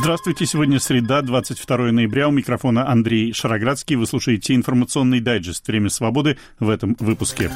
Здравствуйте, сегодня среда, 22 ноября, у микрофона Андрей Шароградский. Вы слушаете информационный дайджест «Время свободы» в этом выпуске.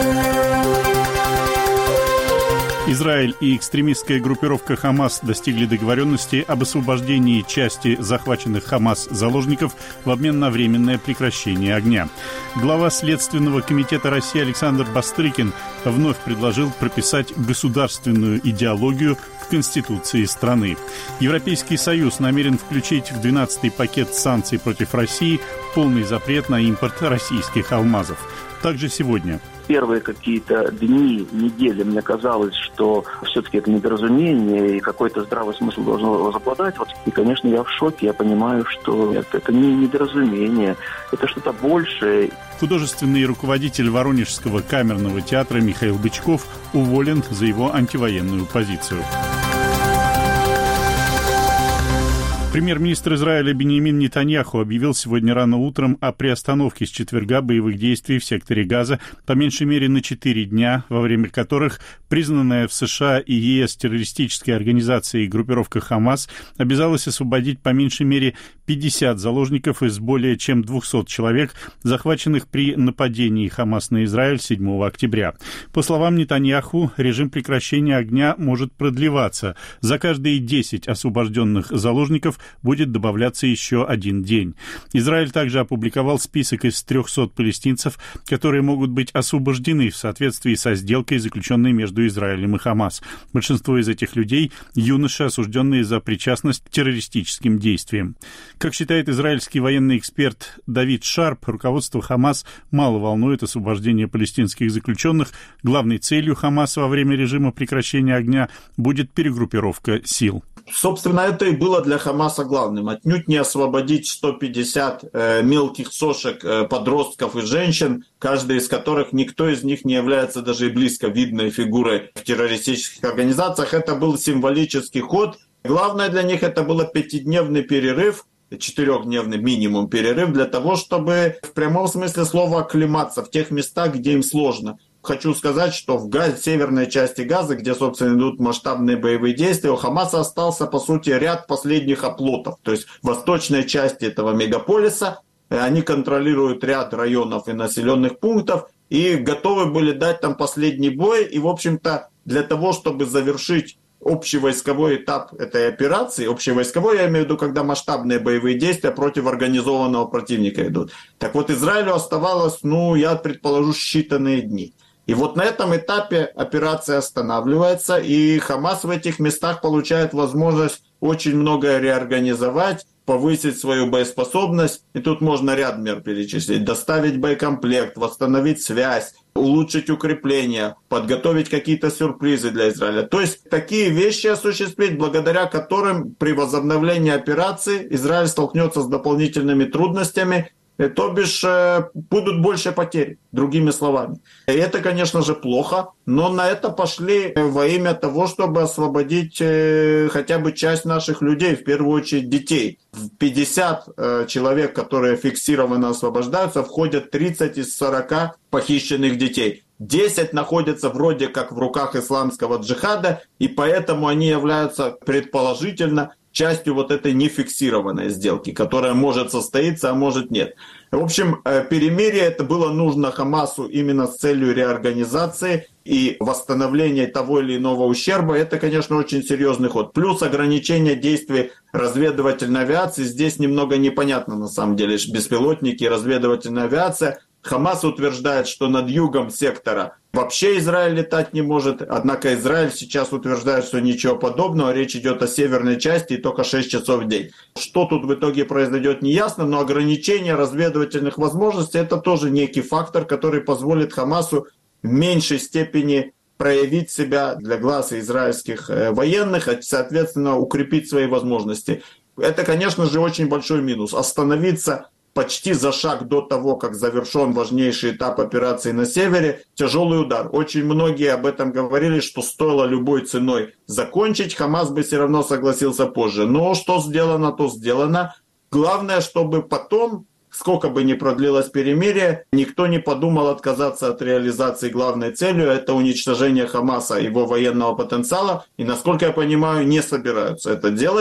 Израиль и экстремистская группировка «Хамас» достигли договоренности об освобождении части захваченных «Хамас» заложников в обмен на временное прекращение огня. Глава Следственного комитета России Александр Бастрыкин вновь предложил прописать государственную идеологию в Конституции страны. Европейский Союз намерен включить в 12-й пакет санкций против России полный запрет на импорт российских алмазов. Также сегодня. Первые какие-то дни, недели мне казалось, что все-таки это недоразумение и какой-то здравый смысл должен возобладать. И, конечно, я в шоке. Я понимаю, что это не недоразумение, это что-то большее. Художественный руководитель Воронежского камерного театра Михаил Бычков уволен за его антивоенную позицию. Премьер-министр Израиля Биньямин Нетаньяху объявил сегодня рано утром о приостановке с четверга боевых действий в секторе Газа по меньшей мере на 4 дня, во время которых признанная в США и ЕС террористической организацией группировка «Хамас» обязалась освободить по меньшей мере 50 заложников из более чем 200 человек, захваченных при нападении «Хамас» на Израиль 7 октября. По словам Нетаньяху, режим прекращения огня может продлеваться. За каждые 10 освобожденных заложников будет добавляться еще один день. Израиль также опубликовал список из 300 палестинцев, которые могут быть освобождены в соответствии со сделкой, заключенной между Израилем и Хамас. Большинство из этих людей – юноши, осужденные за причастность к террористическим действиям. Как считает израильский военный эксперт Давид Шарп, руководство Хамас мало волнует освобождение палестинских заключенных. Главной целью Хамас во время режима прекращения огня будет перегруппировка сил. Собственно, это и было для Хамаса главным. Отнюдь не освободить 150 мелких сошек, подростков и женщин, каждый из которых, никто из них не является даже и близко видной фигурой в террористических организациях. Это был символический ход. Главное для них это был 5-дневный перерыв, 4-дневный минимум перерыв, для того, чтобы в прямом смысле слова оклематься в тех местах, где им сложно. Хочу сказать, что в северной части Газы, где, собственно, идут масштабные боевые действия, у Хамаса остался, по сути, ряд последних оплотов. То есть в восточной части этого мегаполиса они контролируют ряд районов и населенных пунктов и готовы были дать там последний бой. И, в общем-то, для того, чтобы завершить общевойсковой этап этой операции, общевойсковой, я имею в виду, когда масштабные боевые действия против организованного противника идут. Так вот, Израилю оставалось, я предположу, считанные дни. И вот на этом этапе операция останавливается, и Хамас в этих местах получает возможность очень многое реорганизовать, повысить свою боеспособность. И тут можно ряд мер перечислить. Доставить боекомплект, восстановить связь, улучшить укрепления, подготовить какие-то сюрпризы для Израиля. То есть такие вещи осуществить, благодаря которым при возобновлении операции Израиль столкнется с дополнительными трудностями, то бишь будут больше потерь, другими словами. И это, конечно же, плохо, но на это пошли во имя того, чтобы освободить хотя бы часть наших людей, в первую очередь детей. В 50 человек, которые фиксированно освобождаются, входят 30 из 40 похищенных детей. 10 находятся вроде как в руках исламского джихада, и поэтому они являются предположительно частью вот этой нефиксированной сделки, которая может состоиться, а может нет. В общем, перемирие это было нужно Хамасу именно с целью реорганизации и восстановления того или иного ущерба. Это, конечно, очень серьезный ход. Плюс ограничение действий разведывательной авиации. Здесь немного непонятно на самом деле. Беспилотники и разведывательная авиация. Хамас утверждает, что над югом сектора вообще Израиль летать не может, однако Израиль сейчас утверждает, что ничего подобного, речь идет о северной части и только 6 часов в день. Что тут в итоге произойдет, не ясно, но ограничение разведывательных возможностей это тоже некий фактор, который позволит Хамасу в меньшей степени проявить себя для глаз израильских военных, а соответственно укрепить свои возможности. Это, конечно же, очень большой минус. Остановиться почти за шаг до того, как завершен важнейший этап операции на севере, тяжелый удар. Очень многие об этом говорили, что стоило любой ценой закончить, Хамас бы все равно согласился позже. Но что сделано, то сделано. Главное, чтобы потом, сколько бы ни продлилось перемирие, никто не подумал отказаться от реализации главной целью, это уничтожение Хамаса, его военного потенциала. И, насколько я понимаю, не собираются это делать.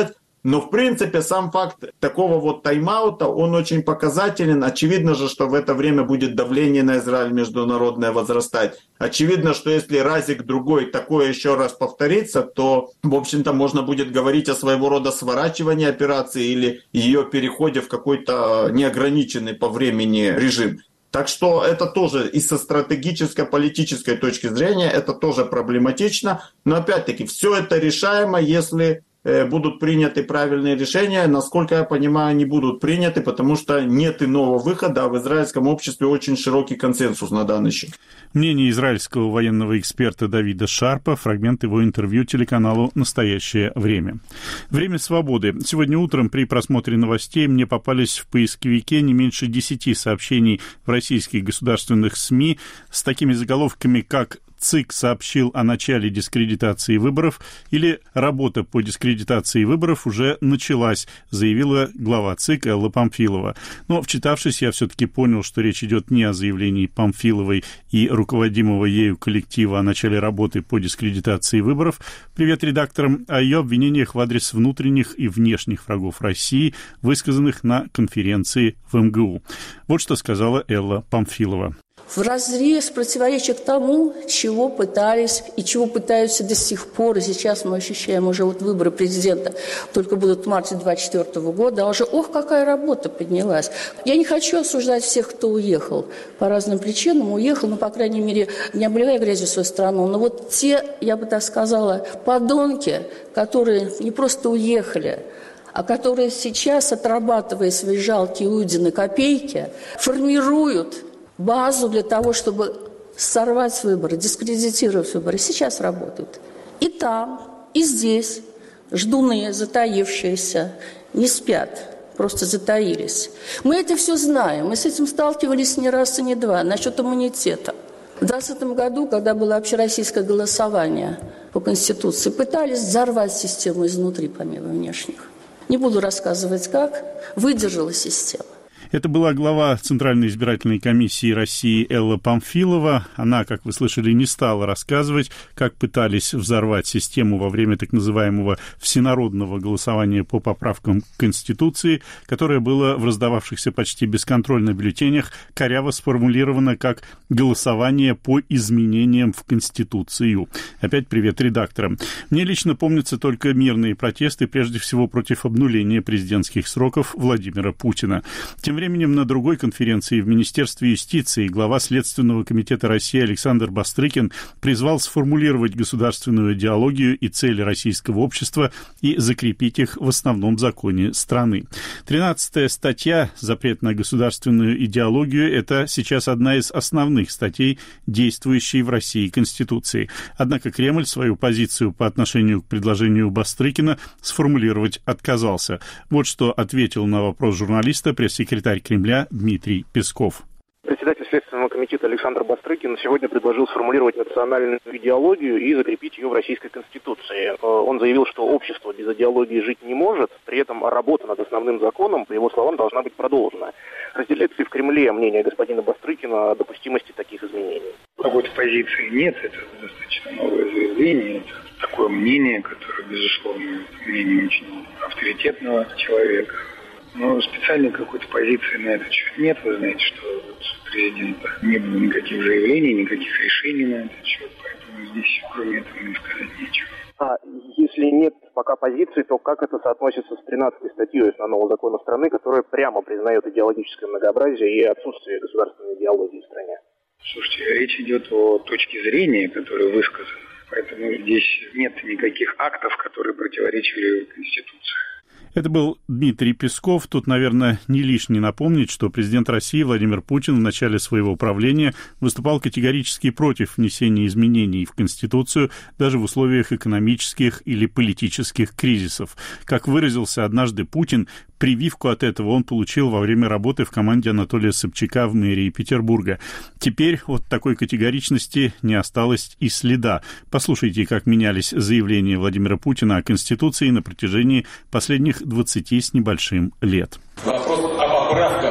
Но, в принципе, сам факт такого вот тайм-аута, он очень показателен. Очевидно же, что в это время будет давление на Израиль международное возрастать. Очевидно, что если разик-другой такое еще раз повторится, то, в общем-то, можно будет говорить о своего рода сворачивании операции или ее переходе в какой-то неограниченный по времени режим. Так что это тоже и со стратегической, политической точки зрения, это тоже проблематично. Но опять-таки, все это решаемо, если будут приняты правильные решения. Насколько я понимаю, они будут приняты, потому что нет иного выхода, а в израильском обществе очень широкий консенсус на данный счет. Мнение израильского военного эксперта Давида Шарпа, фрагмент его интервью телеканалу «Настоящее время». Время свободы. Сегодня утром при просмотре новостей мне попались в поисковике не меньше 10 сообщений в российских государственных СМИ с такими заголовками, как ЦИК сообщил о начале дискредитации выборов или работа по дискредитации выборов уже началась, заявила глава ЦИК Элла Памфилова. Но, вчитавшись, я все-таки понял, что речь идет не о заявлении Памфиловой и руководимого ею коллектива о начале работы по дискредитации выборов. Привет редакторам, о ее обвинениях в адрес внутренних и внешних врагов России, высказанных на конференции в МГУ. Вот что сказала Элла Памфилова. Вразрез противоречия к тому, чего пытались и чего пытаются до сих пор, и сейчас мы ощущаем уже вот выборы президента только будут в марте 2024 года, а уже какая работа поднялась. Я не хочу осуждать всех, кто уехал по разным причинам, уехал, по крайней мере, не обливая грязью свою страну, но вот те, я бы так сказала, подонки, которые не просто уехали, а которые сейчас, отрабатывая свои жалкие Иудины копейки, формируют базу для того, чтобы сорвать выборы, дискредитировать выборы. Сейчас работают. И там, и здесь ждуны, затаившиеся, не спят, просто затаились. Мы это все знаем, мы с этим сталкивались не раз и не два. Насчет иммунитета. В 2020 году, когда было общероссийское голосование по Конституции, пытались взорвать систему изнутри, помимо внешних. Не буду рассказывать, как. Выдержала система. Это была глава Центральной избирательной комиссии России Элла Памфилова. Она, как вы слышали, не стала рассказывать, как пытались взорвать систему во время так называемого всенародного голосования по поправкам к Конституции, которое было в раздававшихся почти бесконтрольно бюллетенях коряво сформулировано как «голосование по изменениям в Конституцию». Опять привет редакторам. Мне лично помнятся только мирные протесты, прежде всего против обнуления президентских сроков Владимира Путина. Тем временем на другой конференции в Министерстве юстиции глава Следственного комитета России Александр Бастрыкин призвал сформулировать государственную идеологию и цели российского общества и закрепить их в основном законе страны. 13-я статья «Запрет на государственную идеологию» — это сейчас одна из основных статей, действующей в России Конституции. Однако Кремль свою позицию по отношению к предложению Бастрыкина сформулировать отказался. Вот что ответил на вопрос журналиста пресс-секретарь Кремля Дмитрий Песков. Председатель Следственного комитета Александр Бастрыкин сегодня предложил сформулировать национальную идеологию и закрепить ее в Российской Конституции. Он заявил, что общество без идеологии жить не может, при этом работа над основным законом, по его словам, должна быть продолжена. Разделяется ли в Кремле мнение господина Бастрыкина о допустимости таких изменений? Какой-то позиции нет, это достаточно новое заявление, это такое мнение, которое, безусловно, мнение очень авторитетного человека. Но специальной какой-то позиции на этот счет нет. Вы знаете, что от президента не было никаких заявлений, никаких решений на этот счет, поэтому здесь кроме этого не сказать нечего. А если нет пока позиции, то как это соотносится с 13-й статьей основного закона страны, которая прямо признает идеологическое многообразие и отсутствие государственной идеологии в стране? Слушайте, речь идет о точке зрения, которая высказана. Поэтому здесь нет никаких актов, которые противоречили Конституции. Это был Дмитрий Песков. Тут, наверное, не лишне напомнить, что президент России Владимир Путин в начале своего правления выступал категорически против внесения изменений в Конституцию даже в условиях экономических или политических кризисов. Как выразился однажды Путин, прививку от этого он получил во время работы в команде Анатолия Собчака в мэрии Петербурга. Теперь от такой категоричности не осталось и следа. Послушайте, как менялись заявления Владимира Путина о Конституции на протяжении последних 20 с небольшим лет. Вопрос о поправках,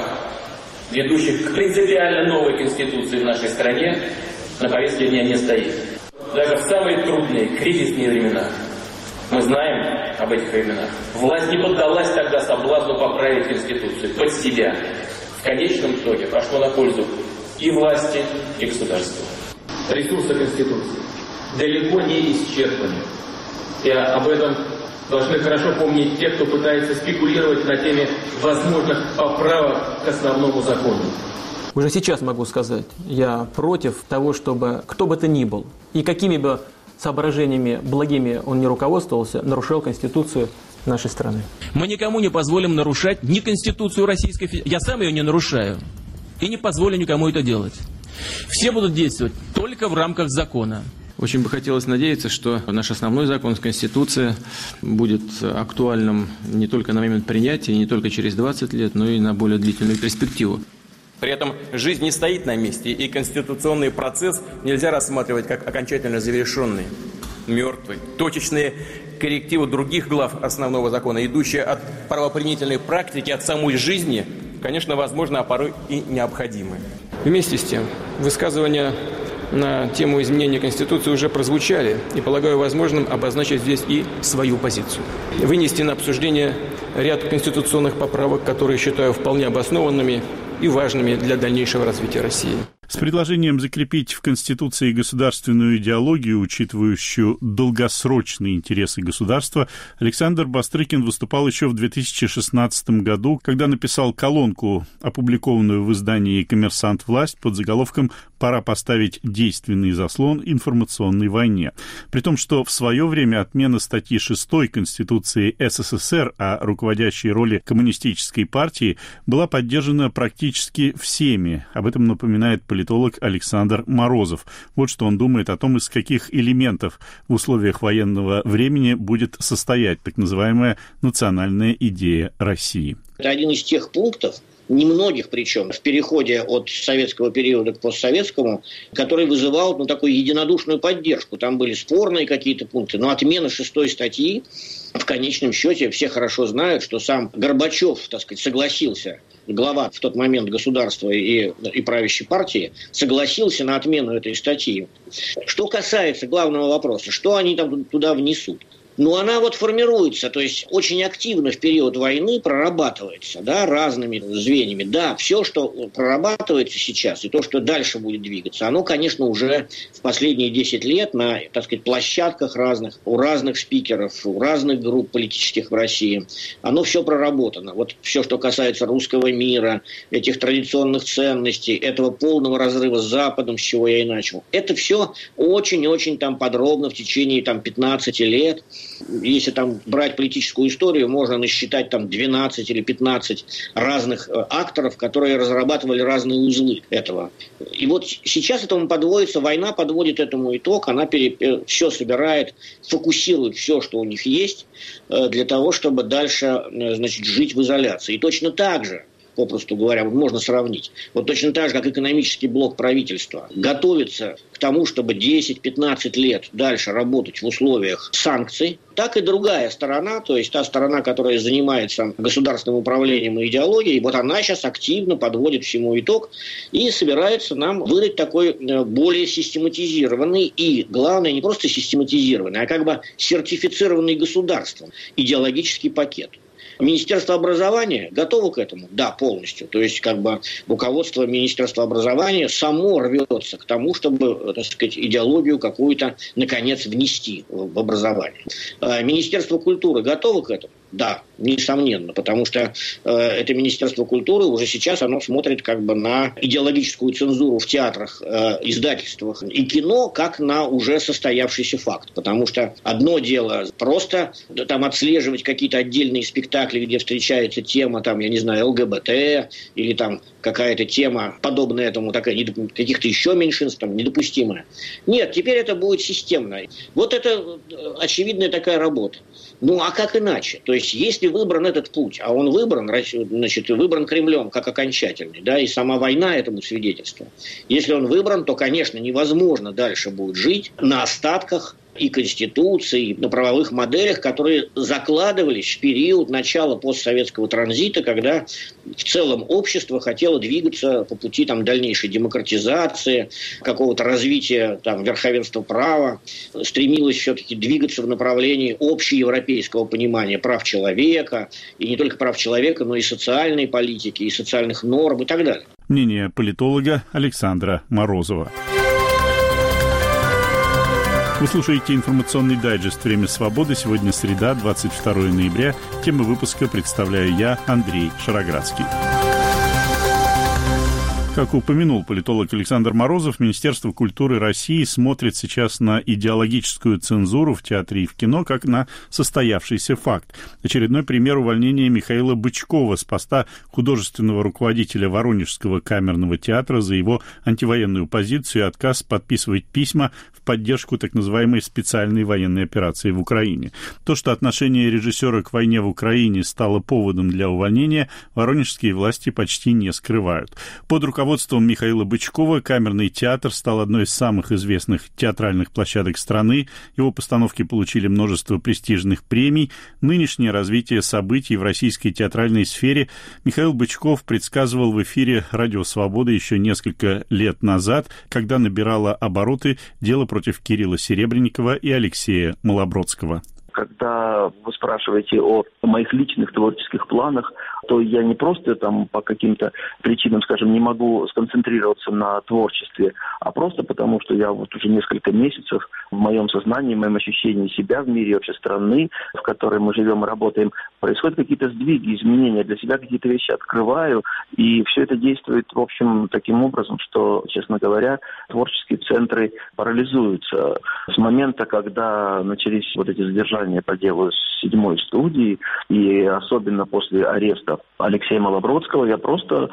ведущих к принципиально новой Конституции в нашей стране, на повестке дня не стоит. Даже в самые трудные кризисные времена Мы знаем об этих временах. Власть не поддалась тогда соблазну поправить Конституцию под себя. В конечном итоге пошло на пользу и власти, и государству. Ресурсы Конституции далеко не исчерпаны. И об этом должны хорошо помнить те, кто пытается спекулировать на теме возможных поправок к основному закону. Уже сейчас могу сказать, я против того, чтобы кто бы то ни был, и какими бы соображениями благими он не руководствовался, нарушал Конституцию нашей страны. Мы никому не позволим нарушать ни Конституцию Российской Федерации. Я сам ее не нарушаю. И не позволю никому это делать. Все будут действовать только в рамках закона. Очень бы хотелось надеяться, что наш основной закон, Конституция, будет актуальным не только на момент принятия, не только через 20 лет, но и на более длительную перспективу. При этом жизнь не стоит на месте, и конституционный процесс нельзя рассматривать как окончательно завершенный, мертвый. Точечные коррективы других глав основного закона, идущие от правоприменительной практики, от самой жизни, конечно, возможно, а порой и необходимы. Вместе с тем, высказывания на тему изменения Конституции уже прозвучали, и полагаю возможным обозначить здесь и свою позицию. Вынести на обсуждение ряд конституционных поправок, которые считаю вполне обоснованными и важными для дальнейшего развития России. С предложением закрепить в Конституции государственную идеологию, учитывающую долгосрочные интересы государства, Александр Бастрыкин выступал еще в 2016 году, когда написал колонку, опубликованную в издании «Коммерсант. Власть» под заголовком «Пора поставить действенный заслон информационной войне». При том, что в свое время отмена статьи 6 Конституции СССР о руководящей роли коммунистической партии была поддержана практически всеми. Об этом напоминает политолог Александр Морозов. Вот что он думает о том, из каких элементов в условиях военного времени будет состоять так называемая национальная идея России. Это один из тех пунктов, немногих причем, в переходе от советского периода к постсоветскому, который вызывал такую единодушную поддержку. Там были спорные какие-то пункты, но отмена 6 статьи, в конечном счете, все хорошо знают, что сам Горбачев, так сказать, согласился, глава в тот момент государства и правящей партии, согласился на отмену этой статьи. Что касается главного вопроса, что они там туда внесут? Она формируется, то есть очень активно в период войны прорабатывается, разными звеньями. Да, все, что прорабатывается сейчас, и то, что дальше будет двигаться, оно, конечно, уже в последние 10 лет на, так сказать, площадках разных, у разных спикеров, у разных групп политических в России, оно все проработано. Все, что касается русского мира, этих традиционных ценностей, этого полного разрыва с Западом, с чего я и начал, это все очень-очень подробно в течение 15 лет. Если брать политическую историю, можно насчитать 12 или 15 разных акторов, которые разрабатывали разные узлы этого. И сейчас этому подводится, война подводит этому итог, она все собирает, фокусирует все, что у них есть, для того, чтобы дальше, жить в изоляции. И точно так же, попросту говоря, можно сравнить. Точно так же, как экономический блок правительства готовится к тому, чтобы 10-15 лет дальше работать в условиях санкций, так и другая сторона, то есть та сторона, которая занимается государственным управлением и идеологией, она сейчас активно подводит всему итог и собирается нам выдать такой более систематизированный и, главное, не просто систематизированный, а сертифицированный государством идеологический пакет. Министерство образования готово к этому? Да, полностью. То есть, руководство Министерства образования само рвется к тому, чтобы, так сказать, идеологию какую-то, наконец, внести в образование. Министерство культуры готово к этому? Да, несомненно, потому что это Министерство культуры уже сейчас оно смотрит на идеологическую цензуру в театрах, издательствах и кино как на уже состоявшийся факт. Потому что одно дело просто отслеживать какие-то отдельные спектакли, где встречается тема, ЛГБТ или какая-то тема, подобная этому, каких-то еще меньшинств, недопустимая. Нет, теперь это будет системно. Это очевидная такая работа. А как иначе? То есть, если выбран этот путь, а он выбран, выбран Кремлем как окончательный, и сама война этому свидетельство. Если он выбран, то, конечно, невозможно дальше будет жить на остатках и конституции, и на правовых моделях, которые закладывались в период начала постсоветского транзита, когда в целом общество хотело двигаться по пути дальнейшей демократизации, какого-то развития верховенства права, стремилось все-таки двигаться в направлении общеевропейского понимания прав человека, и не только прав человека, но и социальной политики, и социальных норм и так далее. Мнение политолога Александра Морозова. Вы слушаете информационный дайджест «Время свободы». Сегодня среда, 22 ноября. Тему выпуска представляю я, Андрей Шароградский. Как упомянул политолог Александр Морозов, Министерство культуры России смотрит сейчас на идеологическую цензуру в театре и в кино как на состоявшийся факт. Очередной пример увольнения Михаила Бычкова с поста художественного руководителя Воронежского камерного театра за его антивоенную позицию и отказ подписывать письма в поддержку так называемой специальной военной операции в Украине. То, что отношение режиссера к войне в Украине стало поводом для увольнения, воронежские власти почти не скрывают. Под руководством Михаила Бычкова камерный театр стал одной из самых известных театральных площадок страны. Его постановки получили множество престижных премий. Нынешнее развитие событий в российской театральной сфере Михаил Бычков предсказывал в эфире «Радио Свобода» еще несколько лет назад, когда набирало обороты дело против Кирилла Серебренникова и Алексея Малобродского. Когда вы спрашиваете о моих личных творческих планах, то я не просто по каким-то причинам, не могу сконцентрироваться на творчестве, а просто потому, что я уже несколько месяцев в моем сознании, в моем ощущении себя в мире, вообще страны, в которой мы живем и работаем, происходят какие-то сдвиги, изменения, для себя какие-то вещи открываю, и все это действует, в общем, таким образом, что, честно говоря, творческие центры парализуются. С момента, когда начались эти задержания по делу с 7-й студии, и особенно после ареста Алексея Малобродского, я просто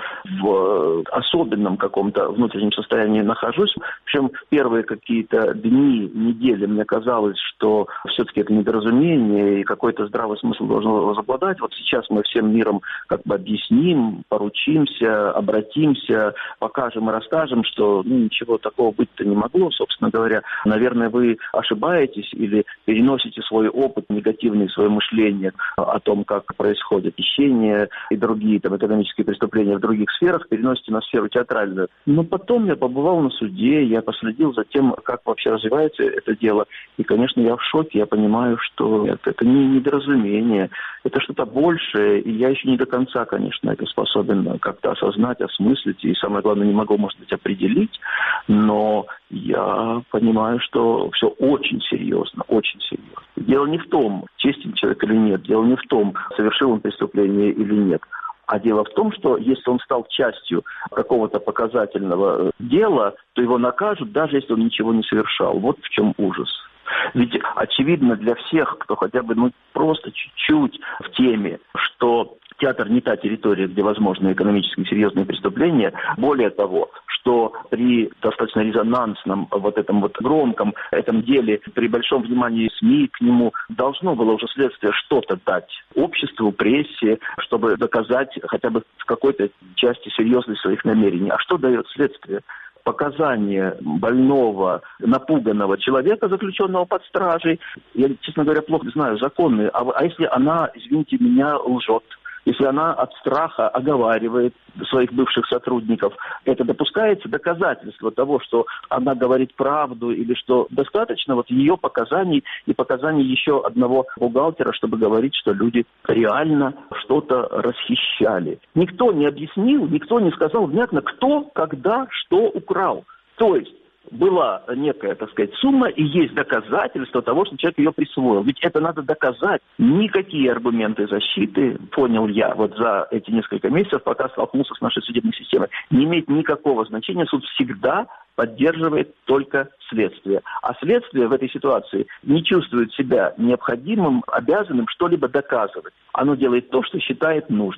в особенном каком-то внутреннем состоянии нахожусь. Причем первые какие-то дни, недели мне казалось, что все-таки это недоразумение, и какой-то здравый смысл должен возобладать. Вот сейчас мы всем миром объясним, поручимся, обратимся, покажем и расскажем, что ничего такого быть-то не могло, собственно говоря. Наверное, вы ошибаетесь или переносите свой опыт негативный, свое мышление о том, как происходит хищение и другие экономические преступления в других сферах, переносите на сферу театральную. Но потом я побывал на суде, я последил за тем, как вообще развивается это дело. И, конечно, я в шоке, я понимаю, что это не недоразумение, это что-то большее, и я еще не до конца, конечно, это способен как-то осознать, осмыслить, и самое главное, не могу, может быть, определить, но я понимаю, что все очень серьезно, очень серьезно. Дело не в том, честен человек или нет, дело не в том, совершил он преступление или нет. А дело в том, что если он стал частью какого-то показательного дела, то его накажут, даже если он ничего не совершал. Вот в чем ужас. Ведь очевидно для всех, кто хотя бы просто чуть-чуть в теме, что театр не та территория, где возможны экономически серьезные преступления. Более того, что при достаточно резонансном этом громком этом деле, при большом внимании СМИ к нему должно было уже следствие что-то дать обществу, прессе, чтобы доказать хотя бы в какой-то части серьезность своих намерений. А что дает следствие? Показания больного, напуганного человека, заключенного под стражей. Я, честно говоря, плохо знаю законы. А если она, извините меня, лжет? Если она от страха оговаривает своих бывших сотрудников, это допускается доказательство того, что она говорит правду, или что достаточно ее показаний и показаний еще одного бухгалтера, чтобы говорить, что люди реально что-то расхищали. Никто не объяснил, никто не сказал внятно, кто, когда, что украл. То есть была некая, сумма, и есть доказательства того, что человек ее присвоил. Ведь это надо доказать. Никакие аргументы защиты, понял я, за эти несколько месяцев, пока столкнулся с нашей судебной системой, не имеет никакого значения. Суд всегда поддерживает только следствие. А следствие в этой ситуации не чувствует себя необходимым, обязанным что-либо доказывать. Оно делает то, что считает нужным.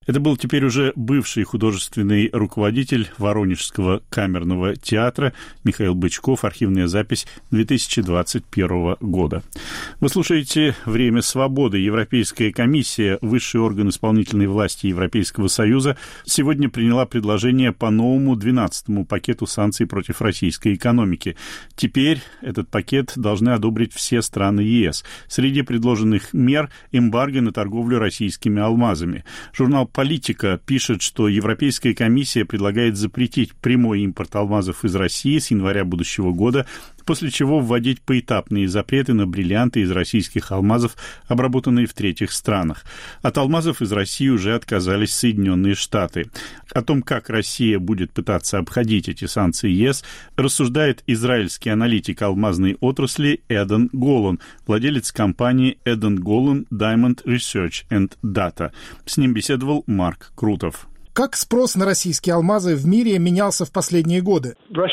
Это был теперь уже бывший художественный руководитель Воронежского камерного театра Михаил Бычков. Архивная запись 2021 года. Вы слушаете «Время свободы». Европейская комиссия, высший орган исполнительной власти Европейского Союза, сегодня приняла предложение по новому 12-му пакету санкций против российской экономики. Теперь этот пакет должны одобрить все страны ЕС. Среди предложенных мер – эмбарго на торговлю российскими алмазами. Журнал «Политика» пишет, что Европейская комиссия предлагает запретить прямой импорт алмазов из России с января будущего года, после чего вводить поэтапные запреты на бриллианты из российских алмазов, обработанные в третьих странах. От алмазов из России уже отказались Соединенные Штаты. О том, как Россия будет пытаться обходить эти санкции ЕС, рассуждает израильский аналитик алмазной отрасли Эден Голан, владелец компании Эден Голан Diamond Research and Data. С ним беседовал Марк Крутов. Как спрос на российские алмазы в мире менялся в последние годы?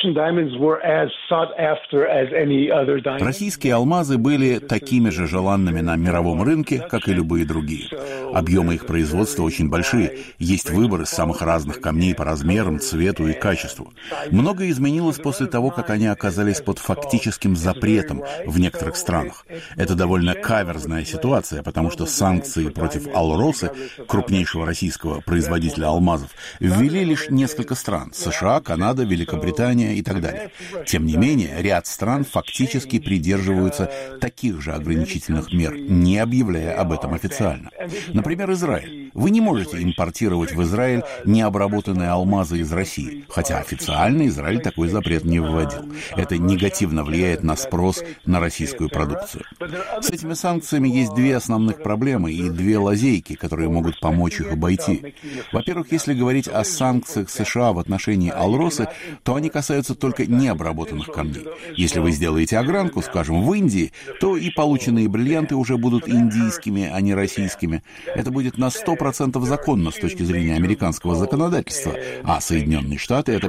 Российские алмазы были такими же желанными на мировом рынке, как и любые другие. Объемы их производства очень большие. Есть выбор из самых разных камней по размерам, цвету и качеству. Многое изменилось после того, как они оказались под фактическим запретом в некоторых странах. Это довольно каверзная ситуация, потому что санкции против Алросы, крупнейшего российского производителя алмазов, ввели лишь несколько стран – США, Канада, Великобритания и так далее. Тем не менее, ряд стран фактически придерживаются таких же ограничительных мер, не объявляя об этом официально. Например, Израиль. Вы не можете импортировать в Израиль необработанные алмазы из России, хотя официально Израиль такой запрет не вводил. Это негативно влияет на спрос на российскую продукцию. С этими санкциями есть две основных проблемы и две лазейки, которые могут помочь их обойти. Во-первых, если говорить о санкциях США в отношении Алросы, то они касаются только необработанных камней. Если вы сделаете огранку, скажем, в Индии, то и полученные бриллианты уже будут индийскими, а не российскими. Это будет на 100% законно с точки зрения американского законодательства, а Соединенные Штаты — это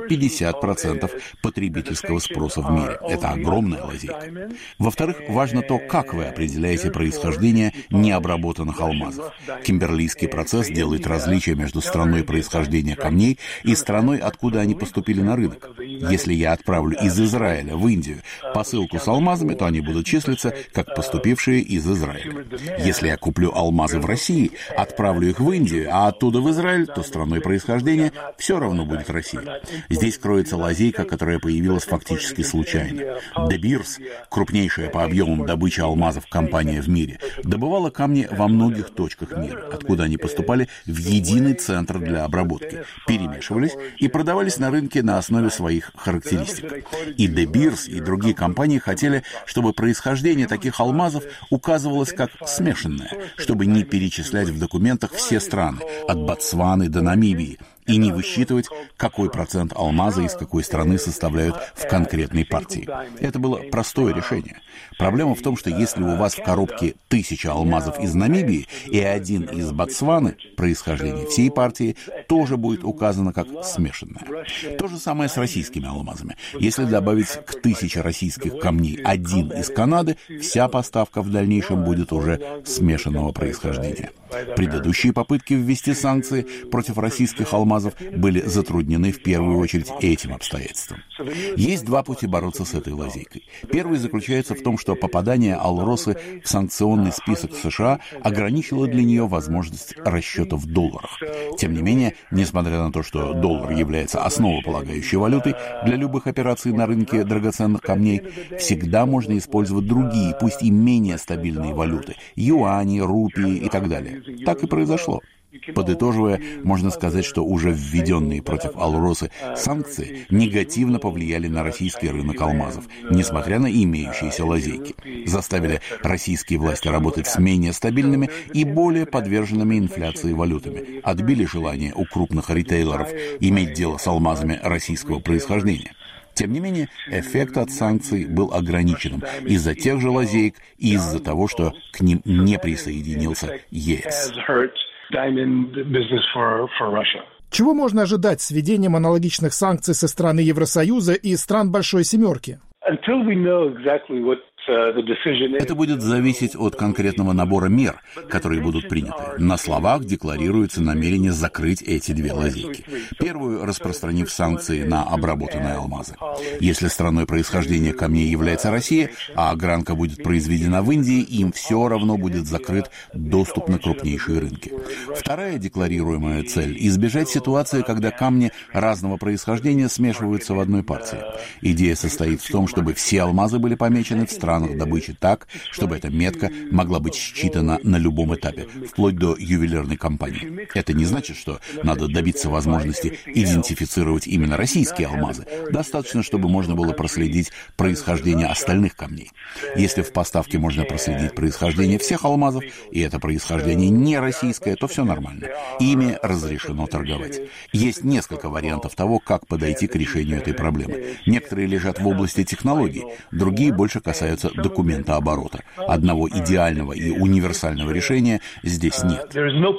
50% потребительского спроса в мире. Это огромная лазейка. Во-вторых, важно то, как вы определяете происхождение необработанных алмазов. Кимберлийский процесс делает различия между страной происхождения камней и страной, откуда они поступили на рынок. Если я отправлю из Израиля в Индию посылку с алмазами, то они будут числиться как поступившие из Израиля. Если я куплю алмазы в России, отправлю их в Индию, а оттуда в Израиль, то страной происхождения все равно будет Россия. Здесь кроется лазейка, которая появилась фактически случайно. De Beers, крупнейшая по объемам добычи алмазов компания в мире, добывала камни во многих точках мира, откуда они поступали в единый центр для обработки, перемешивались и продавались на рынке на основе своих характеристик. И De Beers, и другие компании хотели, чтобы происхождение таких алмазов указывалось как смешанное, чтобы не перечислять в документах все страны, от Ботсваны до Намибии, и не высчитывать, какой процент алмаза из какой страны составляют в конкретной партии. Это было простое решение. Проблема в том, что если у вас в коробке 1000 алмазов из Намибии и один из Ботсваны, происхождение всей партии тоже будет указано как смешанное. То же самое с российскими алмазами. Если добавить к 1000 российских камней один из Канады, вся поставка в дальнейшем будет уже смешанного происхождения. Предыдущие попытки ввести санкции против российских алмазов были затруднены в первую очередь этим обстоятельством. Есть два пути бороться с этой лазейкой. Первый заключается в том, что попадание Алросы в санкционный список США ограничило для нее возможность расчета в долларах. Тем не менее, несмотря на то, что доллар является основополагающей валютой для любых операций на рынке драгоценных камней, всегда можно использовать другие, пусть и менее стабильные валюты – юани, рупии и так далее. Так и произошло. Подытоживая, можно сказать, что уже введенные против Алросы санкции негативно повлияли на российский рынок алмазов, несмотря на имеющиеся лазейки. Заставили российские власти работать с менее стабильными и более подверженными инфляции валютами. Отбили желание у крупных ритейлеров иметь дело с алмазами российского происхождения. Тем не менее, эффект от санкций был ограниченным из-за тех же лазеек и из-за того, что к ним не присоединился ЕС. Чего можно ожидать с введением аналогичных санкций со стороны Евросоюза и стран Большой Семерки? Это будет зависеть от конкретного набора мер, которые будут приняты. На словах декларируется намерение закрыть эти две лазейки. Первую, распространив санкции на обработанные алмазы. Если страной происхождения камней является Россия, а огранка будет произведена в Индии, им все равно будет закрыт доступ на крупнейшие рынки. Вторая декларируемая цель – избежать ситуации, когда камни разного происхождения смешиваются в одной партии. Идея состоит в том, чтобы все алмазы были помечены в странах добычи так, чтобы эта метка могла быть считана на любом этапе, вплоть до ювелирной компании. Это не значит, что надо добиться возможности идентифицировать именно российские алмазы. Достаточно, чтобы можно было проследить происхождение остальных камней. Если в поставке можно проследить происхождение всех алмазов, и это происхождение не российское, то все нормально. Ими разрешено торговать. Есть несколько вариантов того, как подойти к решению этой проблемы. Некоторые лежат в области технологий, другие больше касаются документооборота. Одного идеального и универсального решения здесь нет.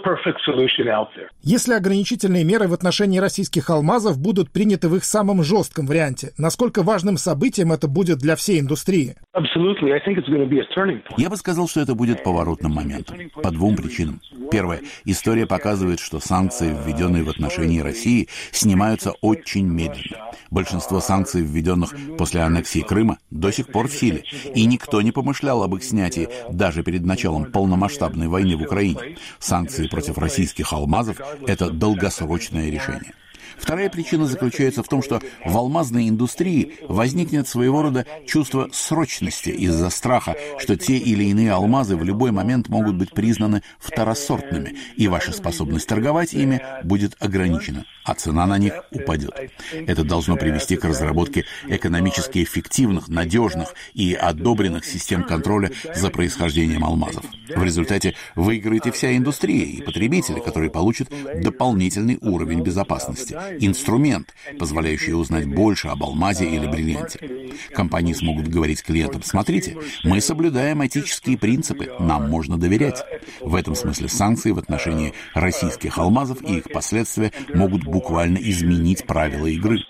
Если ограничительные меры в отношении российских алмазов будут приняты в их самом жестком варианте, насколько важным событием это будет для всей индустрии? Я бы сказал, что это будет поворотным моментом. По двум причинам. Первое. История показывает, что санкции, введенные в отношении России, снимаются очень медленно. Большинство санкций, введенных после аннексии Крыма, до сих пор в силе, и никто не помышлял об их снятии даже перед началом полномасштабной войны в Украине. Санкции против российских алмазов – это долгосрочное решение. Вторая причина заключается в том, что в алмазной индустрии возникнет своего рода чувство срочности из-за страха, что те или иные алмазы в любой момент могут быть признаны второсортными, и ваша способность торговать ими будет ограничена, а цена на них упадет. Это должно привести к разработке экономически эффективных, надежных и одобренных систем контроля за происхождением алмазов. В результате выиграет и вся индустрия, и потребители, которые получат дополнительный уровень безопасности. Инструмент, позволяющий узнать больше об алмазе или бриллианте. Компании смогут говорить клиентам: смотрите, мы соблюдаем этические принципы, нам можно доверять. В этом смысле санкции в отношении российских алмазов и их последствия могут буквально изменить правила игры.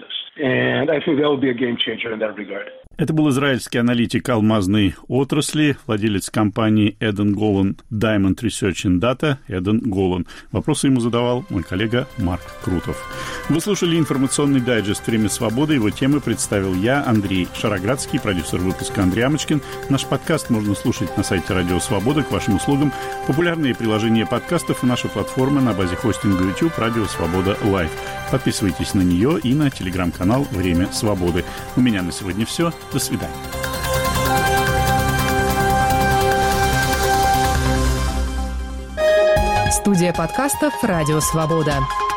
Это был израильский аналитик алмазной отрасли, владелец компании Эден Голан Diamond Research and Data Эден Голан. Вопросы ему задавал мой коллега Марк Крутов. Вы слушали информационный дайджест «Время свободы». Его темы представил я, Андрей Шароградский, продюсер выпуска Андрей Амочкин. Наш подкаст можно слушать на сайте Радио Свобода. К вашим услугам популярные приложения подкастов и наша платформа на базе хостинга YouTube Радио Свобода Лайв. Подписывайтесь на нее и на телеграм-канал «Время свободы». У меня на сегодня все. До свидания. Студия подкастов «Радио Свобода».